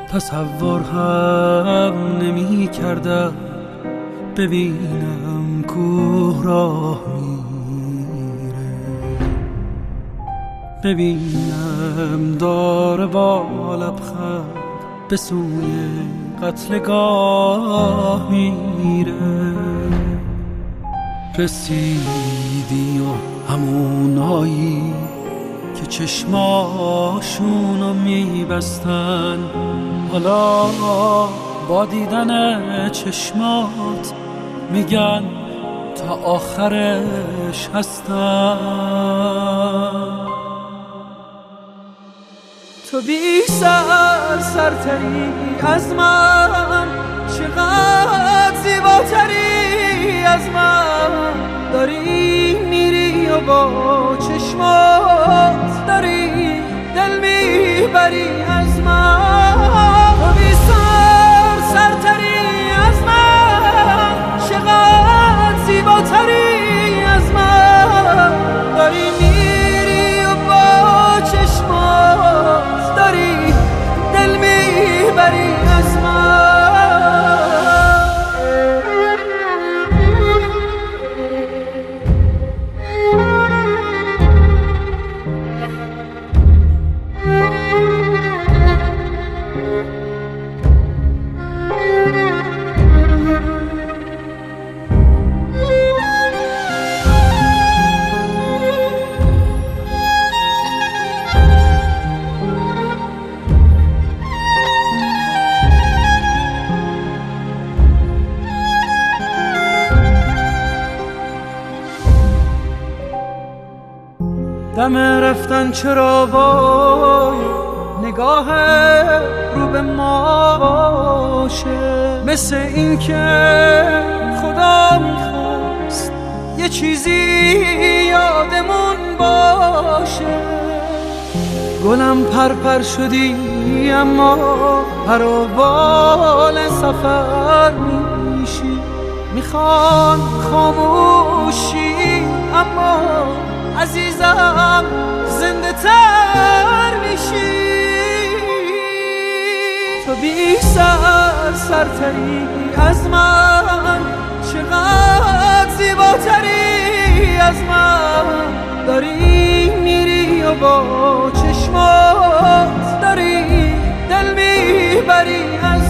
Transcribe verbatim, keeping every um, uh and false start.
تصور هم نمی کردم ببینم کوه راه میره، ببینم داره با لبخند به سوی قتلگاه میره. رسیدی و همونایی که چشماشونو میبستن حالا با دیدن چشمات میگن تا آخرش هستن. تو بی سر سرتری از من، چقدر زیباتری از من، داری میری و با چشمات داری دل میبری از من. تو بی سر سرتری از من، چقدر زیباتری از من، داری میری و با چشمات داری دل میبری از من. دم رفتن چرا وای نگاه رو به ما باشه، مثل این که خدا میخواست یه چیزی یادمون باشه. گلم پرپر شدی اما پروبال سفر میشی، میخوان خاموشی اما عزیزم زنده تر میشی. تو بی سر سرتری از من، چقدر زیباتری از من، داری میری و با چشمات داری دل میبری از